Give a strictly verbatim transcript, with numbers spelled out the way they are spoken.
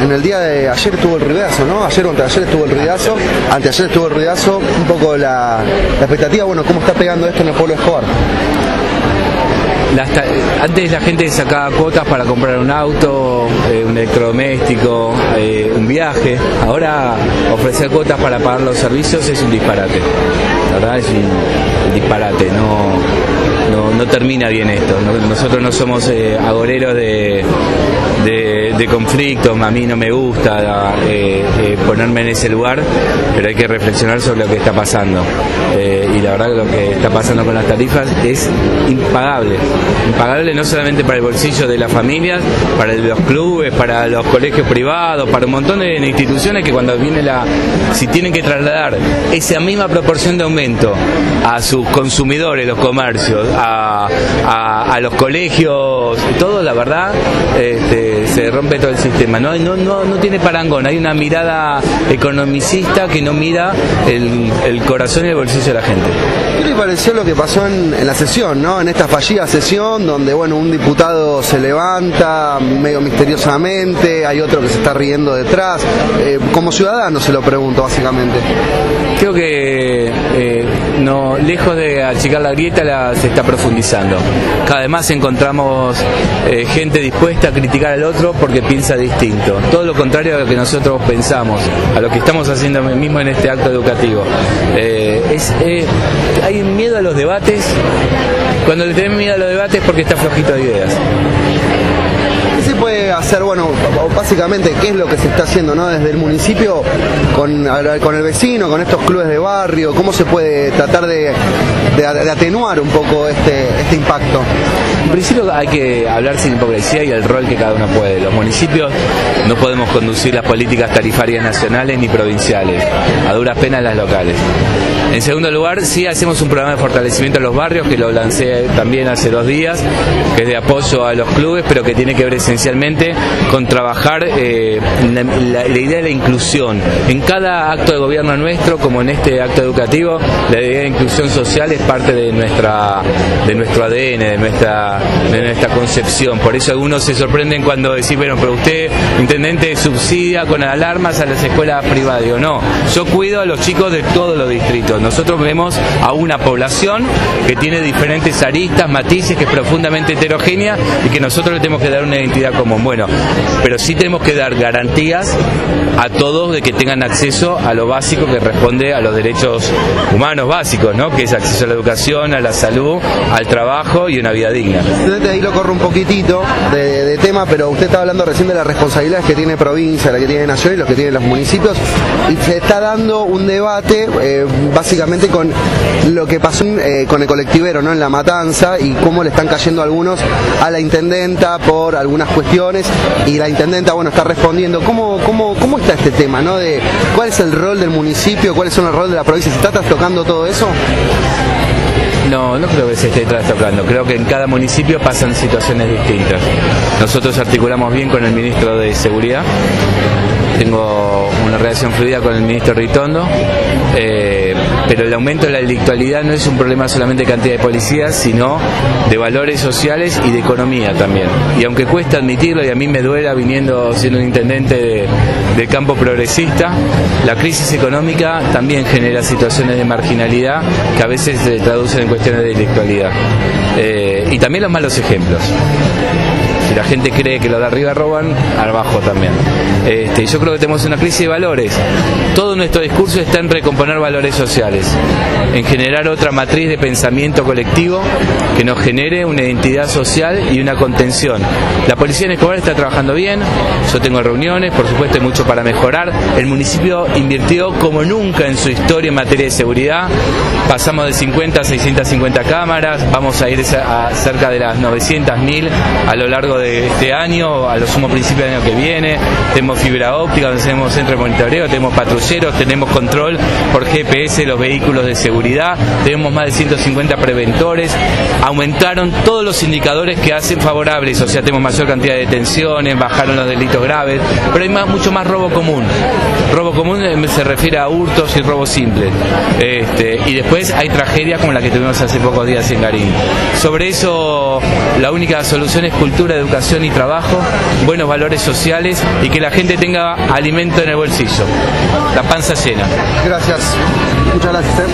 en el día de ayer estuvo el ruidazo, ¿no? Ayer o anteayer estuvo el ruidazo, anteayer estuvo el ruidazo, un poco la, la expectativa, bueno, ¿cómo está pegando esto en el pueblo de Escobar? Las, antes la gente sacaba cuotas para comprar un auto, eh, un electrodoméstico, eh, un viaje. Ahora ofrecer cuotas para pagar los servicios es un disparate. La verdad es un disparate, no, no, no termina bien esto. No, nosotros no somos eh, agoreros de, de, de conflictos, a mí no me gusta eh, eh, ponerme en ese lugar, pero hay que reflexionar sobre lo que está pasando. Eh, y la verdad que lo que está pasando con las tarifas es impagable. Impagable no solamente para el bolsillo de las familias, para los clubes, para los colegios privados, para un montón de instituciones que cuando viene la... si tienen que trasladar esa misma proporción de aumento a sus consumidores, los comercios, a, a, a los colegios, todo, la verdad, este, se rompe todo el sistema. No, no, no, no tiene parangón, hay una mirada economicista que no mira el, el corazón y el bolsillo de la gente. ¿Qué le pareció lo que pasó en, en la sesión, ¿no? En esta fallida sesión donde, bueno, un diputado se levanta medio misteriosamente, hay otro que se está riendo detrás? Eh, como ciudadano se lo pregunto, básicamente. Creo que eh, no, lejos de achicar la grieta, la, se está profundizando. Cada vez más encontramos eh, gente dispuesta a criticar al otro porque piensa distinto. Todo lo contrario a lo que nosotros pensamos, a lo que estamos haciendo mismo en este acto educativo. Eh, es, eh, hay miedo a los debates. Cuando le tenés miedo a los debates es porque está flojito de ideas. ¿Qué se puede hacer? Bueno, básicamente, ¿qué es lo que se está haciendo, ¿no? Desde el municipio con, con el vecino, con estos clubes de barrio? ¿Cómo se puede tratar de, de, de atenuar un poco este, este impacto? En principio hay que hablar sin hipocresía y el rol que cada uno puede. Los municipios no podemos conducir las políticas tarifarias nacionales ni provinciales, a duras penas las locales. En segundo lugar, sí hacemos un programa de fortalecimiento a los barrios, que lo lancé también hace dos días, que es de apoyo a los clubes, pero que tiene que ver esencialmente con trabajar eh, la, la, la idea de la inclusión. En cada acto de gobierno nuestro, como en este acto educativo, la idea de inclusión social es parte de nuestra de nuestro A D N, de nuestra, de nuestra concepción. Por eso algunos se sorprenden cuando decís, bueno, pero usted, intendente, subsidia con alarmas a las escuelas privadas. Digo, no, yo cuido a los chicos de todos los distritos. Nosotros vemos a una población que tiene diferentes aristas, matices, que es profundamente heterogénea y que nosotros le tenemos que dar una identidad común. Bueno, pero sí tenemos que dar garantías a todos de que tengan acceso a lo básico que responde a los derechos humanos básicos, ¿no? Que es acceso a la educación, a la salud, al trabajo y una vida digna. Entonces, ahí lo corro un poquitito de, de tema, pero usted estaba hablando recién de las responsabilidades que tiene provincia, la que tiene nación y los que tienen los municipios, y se está dando un debate eh, básicamente con lo que pasó eh, con el colectivero, ¿no? En La Matanza, y cómo le están cayendo algunos a la intendenta por algunas cuestiones, y la intendenta, bueno, está respondiendo. ¿Cómo, cómo, cómo está este tema, ¿no? De cuál es el rol del municipio, cuál es el rol de la provincia? ¿Se está trastocando todo eso? No, no creo que se esté trastocando. Creo que en cada municipio pasan situaciones distintas. Nosotros articulamos bien con el ministro de Seguridad. Tengo una relación fluida con el ministro Ritondo, eh, pero el aumento de la delictualidad no es un problema solamente de cantidad de policías, sino de valores sociales y de economía también. Y aunque cuesta admitirlo, y a mí me duela viniendo siendo un intendente de, de campo progresista, la crisis económica también genera situaciones de marginalidad que a veces se traducen en cuestiones de delictualidad. Eh, y también los malos ejemplos. Si la gente cree que los de arriba roban, abajo también. Este, yo creo que tenemos una crisis de valores. Todo nuestro discurso está en recomponer valores sociales, en generar otra matriz de pensamiento colectivo que nos genere una identidad social y una contención. La policía en Escobar está trabajando bien, yo tengo reuniones, por supuesto hay mucho para mejorar. El municipio invirtió como nunca en su historia en materia de seguridad. Pasamos de cincuenta a seiscientas cincuenta cámaras, vamos a ir a cerca de las novecientas mil a lo largo de este año, a lo sumo principio del año que viene. Tenemos fibra óptica, tenemos centro de monitoreo, tenemos patrulleros, tenemos control por G P S los vehículos de seguridad, tenemos más de ciento cincuenta preventores. Aumentaron todos los indicadores que hacen favorables, o sea, tenemos mayor cantidad de detenciones, bajaron los delitos graves, pero hay más, mucho más robo común. Robo común se refiere a hurtos y robo simple. Este, y después hay tragedias como la que tuvimos hace pocos días en Garín. Sobre eso, la única solución es cultura de educación y trabajo, buenos valores sociales y que la gente tenga alimento en el bolsillo, la panza llena. Gracias, muchas gracias. ¿eh?